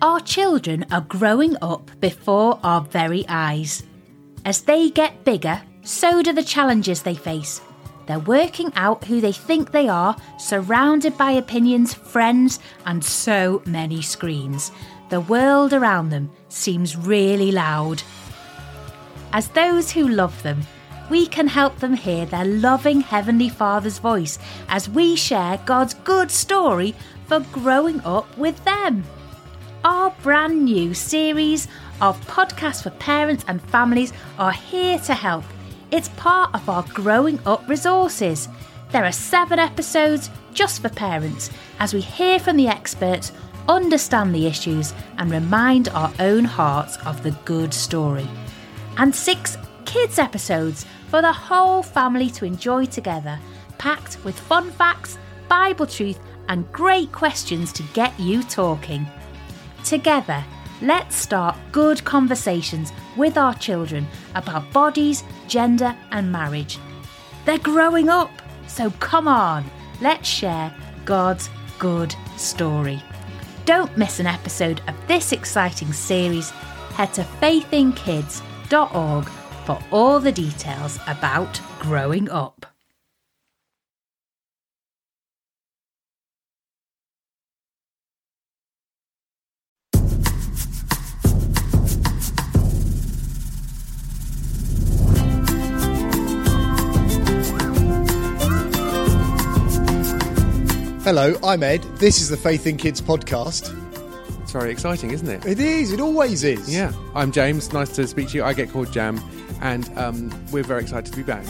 Our children are growing up before our very eyes. As they get bigger, so do the challenges they face. They're working out who they think they are, surrounded by opinions, friends, and so many screens. The world around them seems really loud. As those who love them, we can help them hear their loving Heavenly Father's voice as we share God's good story for growing up with them. Our brand new series of podcasts for parents and families are here to help. It's part of our Growing Up resources. There are 7 episodes just for parents as we hear from the experts, understand the issues and remind our own hearts of the good story. And 6 kids episodes for the whole family to enjoy together, packed with fun facts, Bible truth and great questions to get you talking. Together, let's start good conversations with our children about bodies, gender and marriage. They're growing up, so come on, let's share God's good story. Don't miss an episode of this exciting series. Head to faithinkids.org for all the details about growing up. Hello, I'm Ed. This is the Faith in Kids podcast. It's very exciting, isn't it? It is. It always is. Yeah. I'm James. Nice to speak to you. I get called Jam, and we're very excited to be back.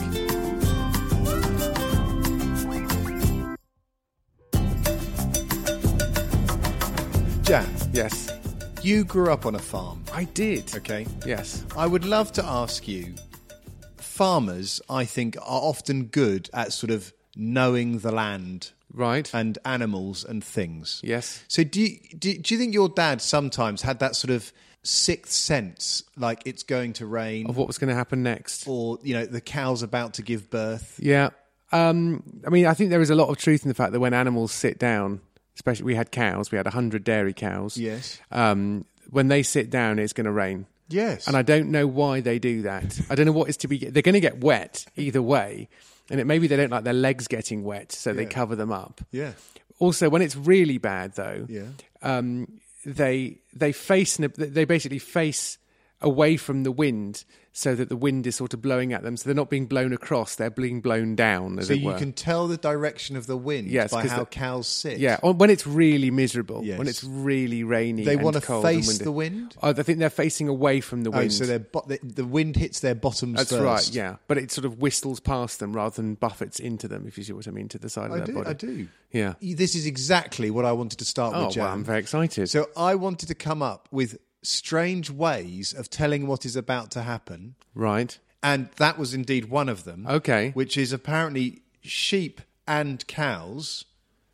Jam, Yes. you grew up on a farm, I did. okay? Yes. I would love to ask you, farmers, I think, are often good at sort of knowing the land Right. and animals and things. Yes. So do you think your dad sometimes had that sort of sixth sense, like it's going to rain, Of what was going to happen next. or, you know, the cow's about to give birth? Yeah. I mean, I think there is a lot of truth in the fact that when animals sit down, especially we had cows, we had 100 dairy cows. Yes. When they sit down, it's going to rain. Yes. And I don't know why they do that. I don't know what is to be... They're going to get wet either way. And maybe they don't like their legs getting wet, so they cover them up. Yeah. Also, when it's really bad, though, Yeah. they basically face away from the wind, so that the wind is sort of blowing at them. So they're not being blown across; they're being blown down, as So it you were. can tell the direction of the wind by how cows sit. Yeah, when it's really miserable, Yes. when it's really rainy, They and want to cold and face windy. the wind? I think they're facing away from the wind. Oh, so the wind hits their bottoms That's first. right, yeah. But it sort of whistles past them rather than buffets into them, if you see what I mean, to the side of their body. I do. Yeah. This is exactly what I wanted to start Oh, with, Jan. well, I'm very excited. So I wanted to come up with strange ways of telling what is about to happen. Right. And that was indeed one of them. Okay. Which is apparently sheep and cows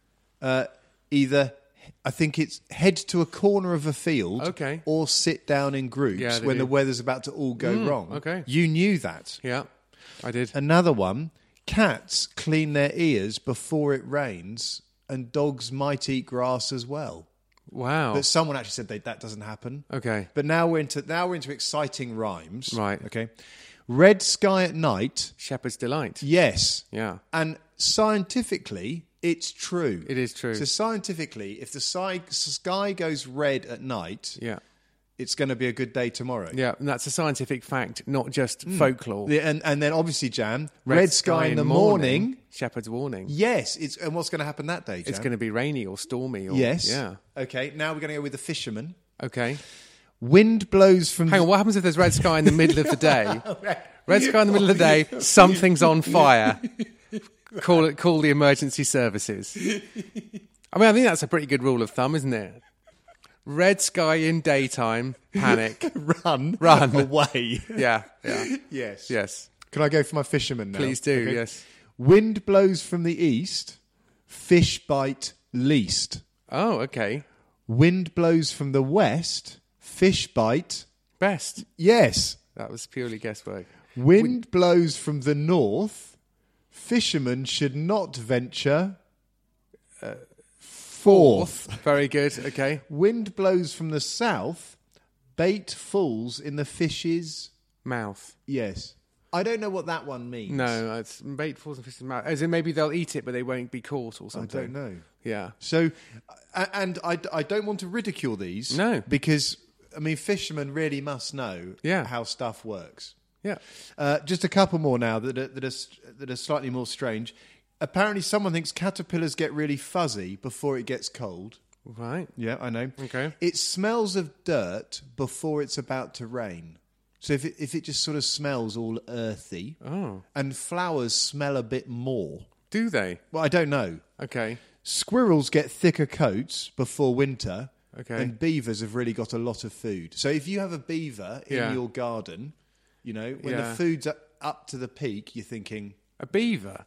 either, I think it's head to a corner of a field, Okay. or sit down in groups Yeah, they when do. the weather's about to all go wrong. okay. You knew that. Yeah, I did. Another one, cats clean their ears before it rains, and dogs might eat grass as well. Wow. But someone actually said that doesn't happen. Okay. But now we're into exciting rhymes. Right. Okay. Red sky at night. Shepherd's delight. Yes. Yeah. And scientifically, it's true. It is true. So scientifically, if the sky goes red at night, Yeah. it's going to be a good day tomorrow. Yeah, and that's a scientific fact, not just folklore. Yeah, and then obviously, Jan, red sky in the morning. Shepherd's warning. Yes. And what's going to happen that day, Jan? It's going to be rainy or stormy. Or, Yes. Yeah. Okay. Now we're going to go with the fisherman. Okay. Wind blows from... Hang on, what happens if there's red sky in the middle of the day? Red sky in the middle of the day, something's on fire. Call the emergency services. I mean, I think that's a pretty good rule of thumb, isn't it? Red sky in daytime, panic. Run away. Yeah. Yes. Can I go for my fisherman now? Please do, Okay. yes. Wind blows from the east, fish bite least. Oh, okay. Wind blows from the west, fish bite. Best. Yes. That was purely guesswork. Wind blows from the north, fishermen should not venture Fourth. Very good. Okay. Wind blows from the south, bait falls in the fish's... Mouth. Yes. I don't know what that one means. No, it's bait falls in fish's mouth. As in maybe they'll eat it, but they won't be caught or I something. don't know. Yeah. So, and I don't want to ridicule these. No. Because, I mean, fishermen really must know how stuff works. Yeah. Just a couple more now that are slightly more strange. Apparently someone thinks caterpillars get really fuzzy before it gets cold. Right. Yeah, I know. Okay. It smells of dirt before it's about to rain. So if it just sort of smells all earthy, and flowers smell a bit more. Do they? Well, I don't know. Okay. Squirrels get thicker coats before winter, Okay. and beavers have really got a lot of food. So if you have a beaver in Yeah. your garden, you know, when Yeah. the food's up to the peak, you're thinking... A beaver?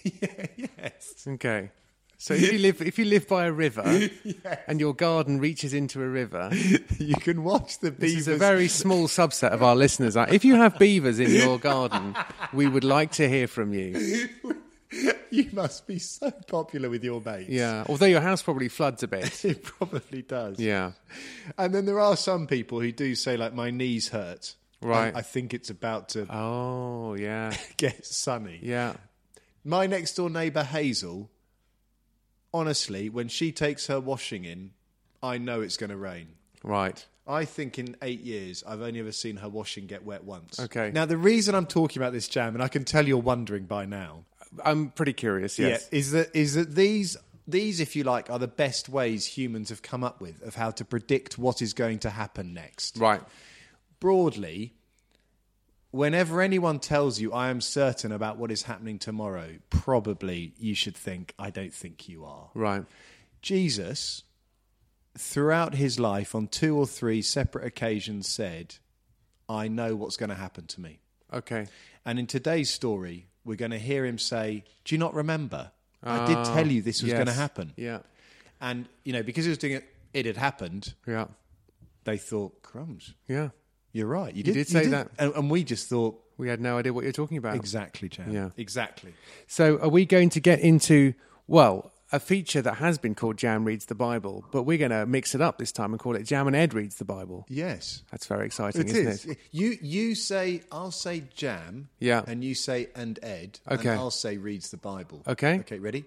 Yes. Okay. So if you live by a river and your garden reaches into a river, You can watch the this beavers... is a very small subset of our listeners. If you have beavers in your garden, we would like to hear from you. You must be so popular with your mates. Yeah. Although your house probably floods a bit. It probably does. Yeah. And then there are some people who do say, like, my knees hurt. Right. I think it's about to Oh, yeah. get sunny. Yeah. My next door neighbour, Hazel, honestly, when she takes her washing in, I know it's going to rain. Right. I think in 8 years, I've only ever seen her washing get wet once. Okay. Now, the reason I'm talking about this, Jam, and I can tell you're wondering by now, I'm pretty curious, yes. yeah, is that these, if you like, are the best ways humans have come up with of how to predict what is going to happen next. Right. Broadly, whenever anyone tells you, I am certain about what is happening tomorrow, probably you should think, I don't think you are. Right. Jesus, throughout his life, on 2 or 3 separate occasions, said, I know what's going to happen to me. Okay. And in today's story, we're going to hear him say, do you not remember? I did tell you this was yes. going to happen. Yeah. And, you know, because he was doing it, it had happened, Yeah. they thought, crumbs, Yeah. you're right. You did say that. And we just thought, We had no idea what you're talking about. exactly, Jan. Yeah. Exactly. So are we going to get into, well, a feature that has been called Jam Reads the Bible, but we're going to mix it up this time and call it Jam and Ed Reads the Bible. Yes. That's very exciting, It isn't is. it? You say, I'll say Jam. Yeah. And you say and Ed. Okay. And I'll say reads the Bible. Okay. Okay, ready?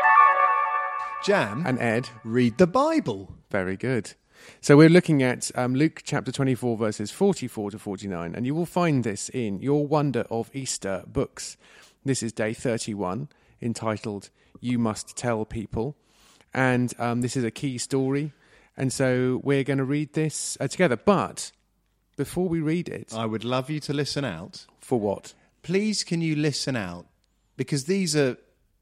Jam. And Ed, read the Bible. very good. So we're looking at Luke chapter 24, verses 44 to 49, and you will find this in Your Wonder of Easter books. This is day 31, entitled You Must Tell People, and this is a key story, and so we're going to read this together. But before we read it... I would love you to listen out. For what? Please, can you listen out? Because these are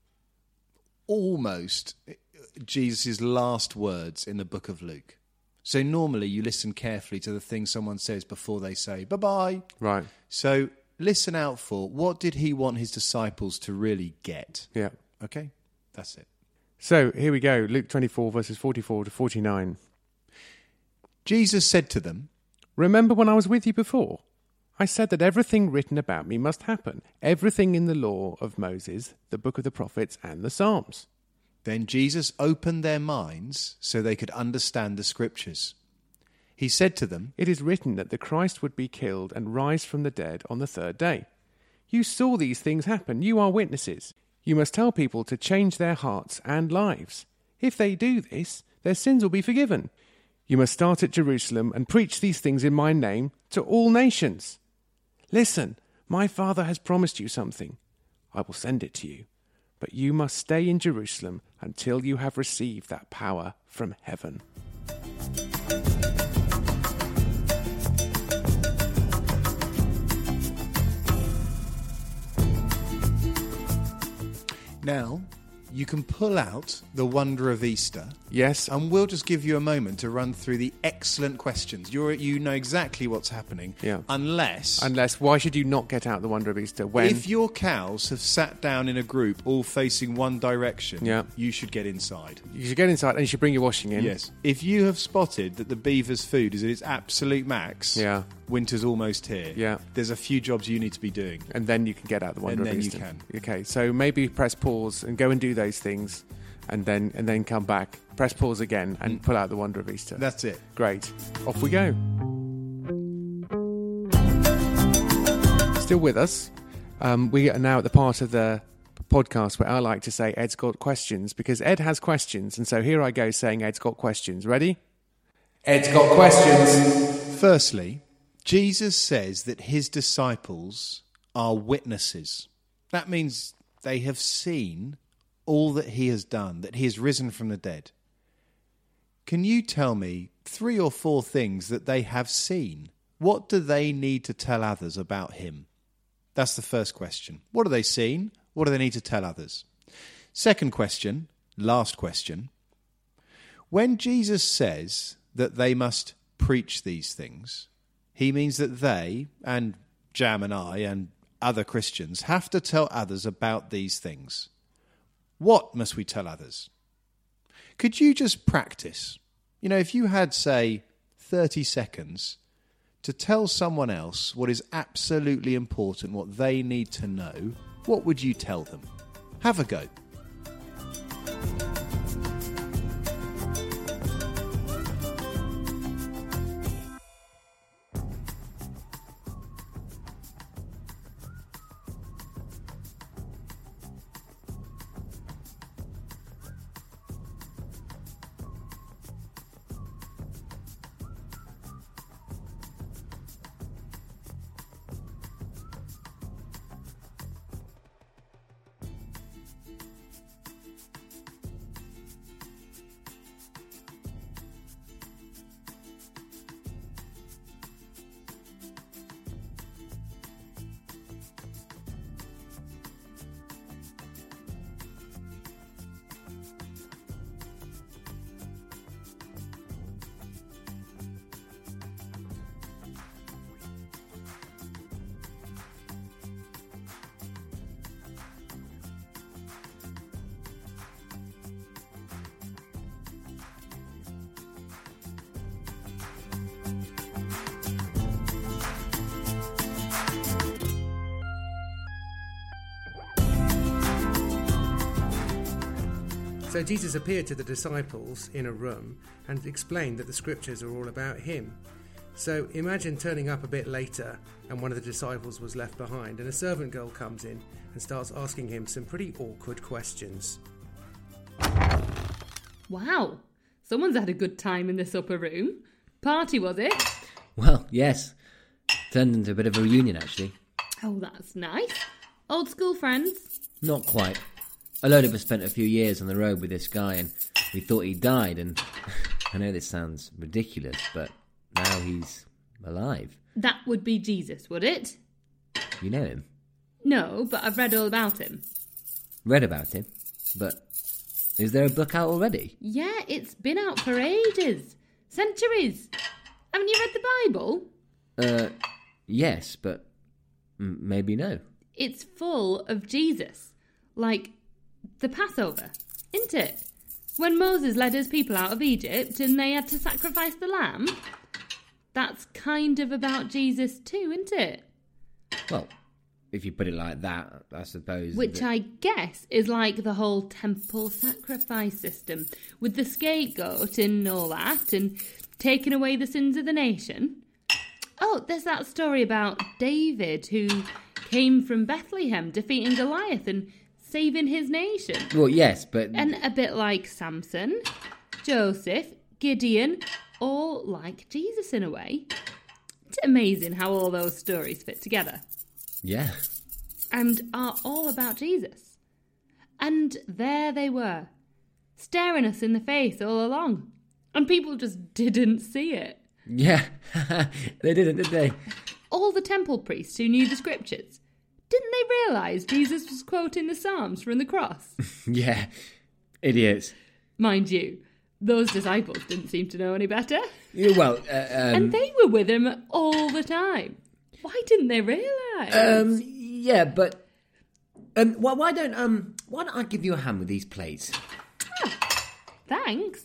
almost Jesus' last words in the book of Luke. So normally you listen carefully to the things someone says before they say bye-bye. Right. So listen out for what did he want his disciples to really get? Yeah. Okay? That's it. So here we go, Luke 24, verses 44 to 49. Jesus said to them, Remember when I was with you before? I said that everything written about me must happen, everything in the law of Moses, the book of the prophets, and the Psalms. Then Jesus opened their minds so they could understand the scriptures. He said to them, It is written that the Christ would be killed and rise from the dead on the third day. You saw these things happen. You are witnesses. You must tell people to change their hearts and lives. If they do this, their sins will be forgiven. You must start at Jerusalem and preach these things in my name to all nations. Listen, my Father has promised you something. I will send it to you. But you must stay in Jerusalem until you have received that power from heaven. now you can pull out the wonder of Easter. Yes. And we'll just give you a moment to run through the excellent questions. You know exactly what's happening. Yeah. Unless, why should you not get out the wonder of Easter when... if your cows have sat down in a group all facing one direction, Yeah. you should get inside. You should get inside and you should bring your washing in. Yes. If you have spotted that the beaver's food is at its absolute max, Yeah. winter's almost here. Yeah. There's a few jobs you need to be doing. And then you can get out the wonder And of then you Easter. can. Okay, so maybe press pause and go and do those things. and then come back, press pause again, and pull out the wonder of Easter. That's it. Great. Off we go. Still with us. We are now at the part of the podcast where I like to say Ed's got questions, because Ed has questions, and so here I go saying Ed's got questions. Ready? Ed's got questions. Firstly, Jesus says that his disciples are witnesses. That means they have seen all that he has done, that he has risen from the dead. Can you tell me 3 or 4 things that they have seen? What do they need to tell others about him? That's the first question. What have they seen? What do they need to tell others? Second question, last question. When Jesus says that they must preach these things, he means that they, and Jam and I, and other Christians, have to tell others about these things. What must we tell others? Could you just practice? If you had, say, 30 seconds to tell someone else what is absolutely important, what they need to know, what would you tell them? Have a go. So Jesus appeared to the disciples in a room and explained that the scriptures are all about him. So imagine turning up a bit later and one of the disciples was left behind, and a servant girl comes in and starts asking him some pretty awkward questions. Wow, someone's had a good time in this upper room. Party, was it? Well, yes. Turned into a bit of a reunion, actually. Oh, that's nice. Old school friends? Not quite. A load of us spent a few years on the road with this guy, and we thought he died, and I know this sounds ridiculous, but now he's alive. That would be Jesus, would it? You know him? No, but I've read all about him. Read about him? But is there a book out already? Yeah, it's been out for ages. Centuries. Haven't you read the Bible? Yes, but maybe no. It's full of Jesus. Like the Passover, isn't it? When Moses led his people out of Egypt and they had to sacrifice the lamb. That's kind of about Jesus too, isn't it? Well, if you put it like that, I suppose. Which I guess is like the whole temple sacrifice system, with the scapegoat and all that, and taking away the sins of the nation. Oh, there's that story about David, who came from Bethlehem, defeating Goliath and saving his nation. Well, yes, but... And a bit like Samson, Joseph, Gideon, all like Jesus in a way. It's amazing how all those stories fit together. Yeah. And are all about Jesus. And there they were, staring us in the face all along. And people just didn't see it. Yeah, they didn't, did they? All the temple priests who knew the scriptures. Didn't they realise Jesus was quoting the Psalms from the cross? Yeah, idiots. Mind you, those disciples didn't seem to know any better. Yeah, well, and they were with him all the time. Why didn't they realise? Yeah, but why don't I give you a hand with these plates? Ah, thanks.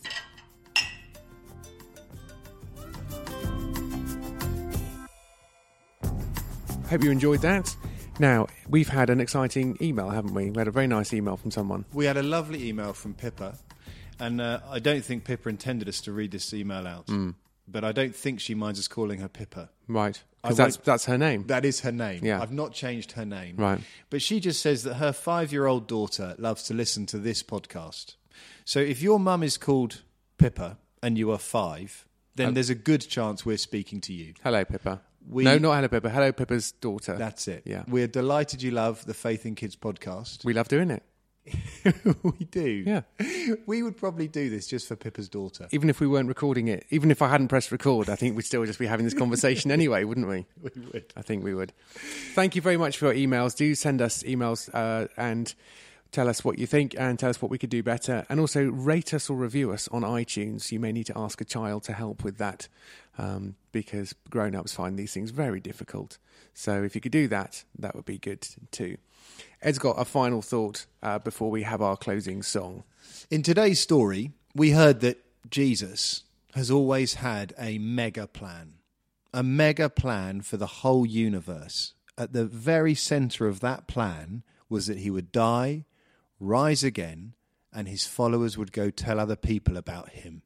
Hope you enjoyed that. Now, we've had an exciting email, haven't we? We had a very nice email from someone. We had a lovely email from Pippa, and I don't think Pippa intended us to read this email out, but I don't think she minds us calling her Pippa. Right, because that's her name. That is her name. Yeah. I've not changed her name. Right. But she just says that her 5-year-old daughter loves to listen to this podcast. So if your mum is called Pippa and you are 5, then there's a good chance we're speaking to you. Hello, Pippa. No, not hello, Pippa. Hello, Pippa's daughter. That's it. Yeah. We're delighted you love the Faith in Kids podcast. We love doing it. We do. Yeah. We would probably do this just for Pippa's daughter. Even if we weren't recording it, even if I hadn't pressed record, I think we'd still just be having this conversation anyway, wouldn't we? We would. I think we would. Thank you very much for your emails. Do send us emails and tell us what you think and tell us what we could do better. And also rate us or review us on iTunes. You may need to ask a child to help with that because grown-ups find these things very difficult. So if you could do that, that would be good too. Ed's got a final thought before we have our closing song. In today's story, we heard that Jesus has always had a mega plan for the whole universe. At the very centre of that plan was that he would die, rise again, and his followers would go tell other people about him.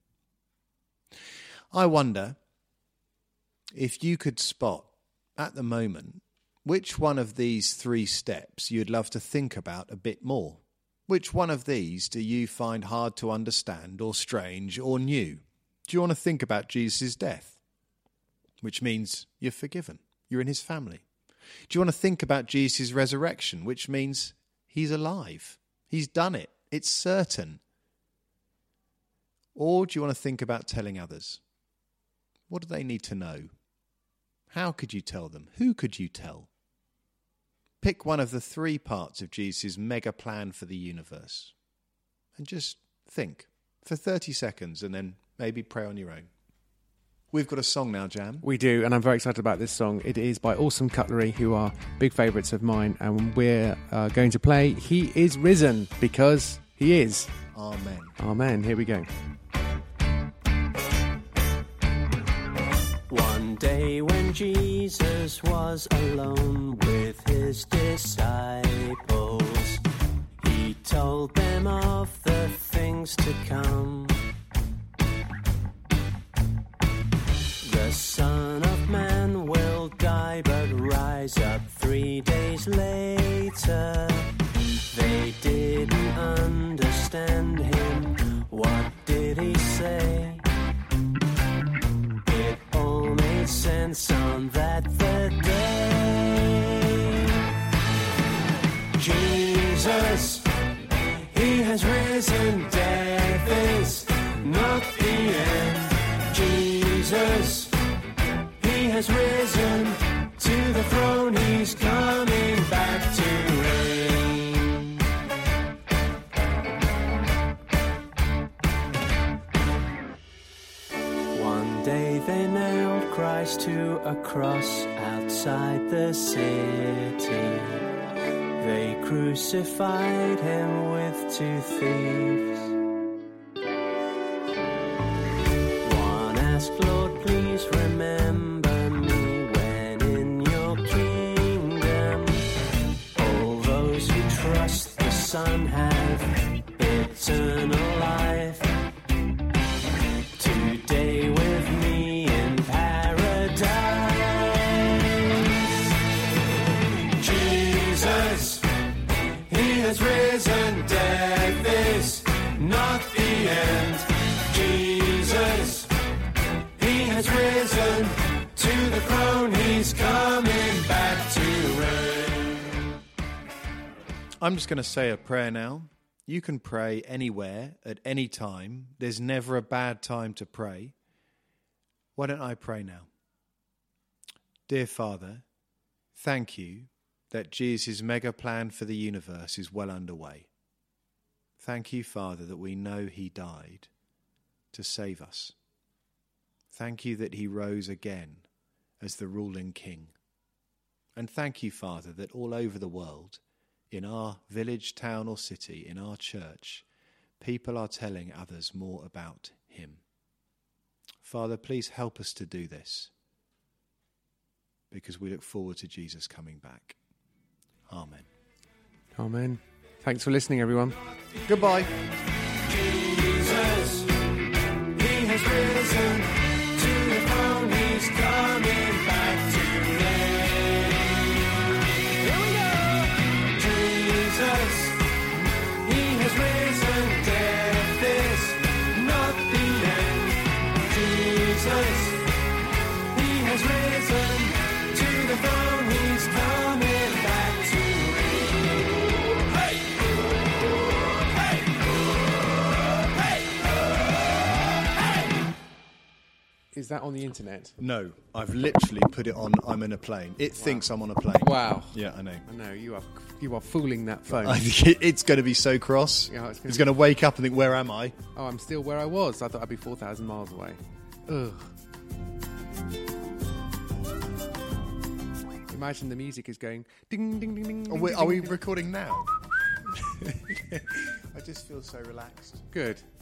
I wonder if you could spot at the moment which one of these 3 steps you'd love to think about a bit more. Which one of these do you find hard to understand or strange or new? Do you want to think about Jesus' death? Which means you're forgiven. You're in his family. Do you want to think about Jesus' resurrection? Which means he's alive. He's done it. It's certain. Or do you want to think about telling others? What do they need to know? How could you tell them? Who could you tell? Pick one of the 3 parts of Jesus' mega plan for the universe and just think for 30 seconds and then maybe pray on your own. We've got a song now, Jam. We do, and I'm very excited about this song. It is by Awesome Cutlery, who are big favourites of mine, and we're going to play He Is Risen, because he is. Amen. Amen. Here we go. One day when Jesus was alone with his disciples, he told them of the things to come. The Son of Man will die but rise up 3 days later. They didn't understand him. What did he say? It all made sense on that third day. Jesus, he has risen. Death is not the end. Jesus, he has risen to the throne. He's coming back to reign. One day they nailed Christ to a cross outside the city. They crucified him with 2 thieves. One asked, Lord, please remember me when in your kingdom all those who trust the Son have eternal life. Today with me in paradise. Jesus, he has risen. Death is not the end. Jesus, he has risen to the throne. He's coming back to reign. I'm just going to say a prayer now. You can pray anywhere, at any time. There's never a bad time to pray. Why don't I pray now? Dear Father, thank you that Jesus' mega plan for the universe is well underway. Thank you, Father, that we know he died to save us. Thank you that he rose again as the ruling king. And thank you, Father, that all over the world, in our village, town or city, in our church, people are telling others more about him. Father, please help us to do this, because we look forward to Jesus coming back. Amen. Amen. Thanks for listening, everyone. Goodbye. Jesus, he has risen to the throne, he's coming back today. Here we go! Jesus, he has risen, death is not the end. Jesus, he has risen to the throne, he's coming back to reign. Hey! Is that on the internet? No, I've literally put it on I'm in a plane. It thinks I'm on a plane. Wow. Yeah, I know. I know, you are fooling that phone. I think it's going to be so cross. Yeah, it's going to wake up and think, where am I? Oh, I'm still where I was. I thought I'd be 4,000 miles away. Ugh. Imagine the music is going ding, ding, ding, ding. Are we recording now? I just feel so relaxed. Good.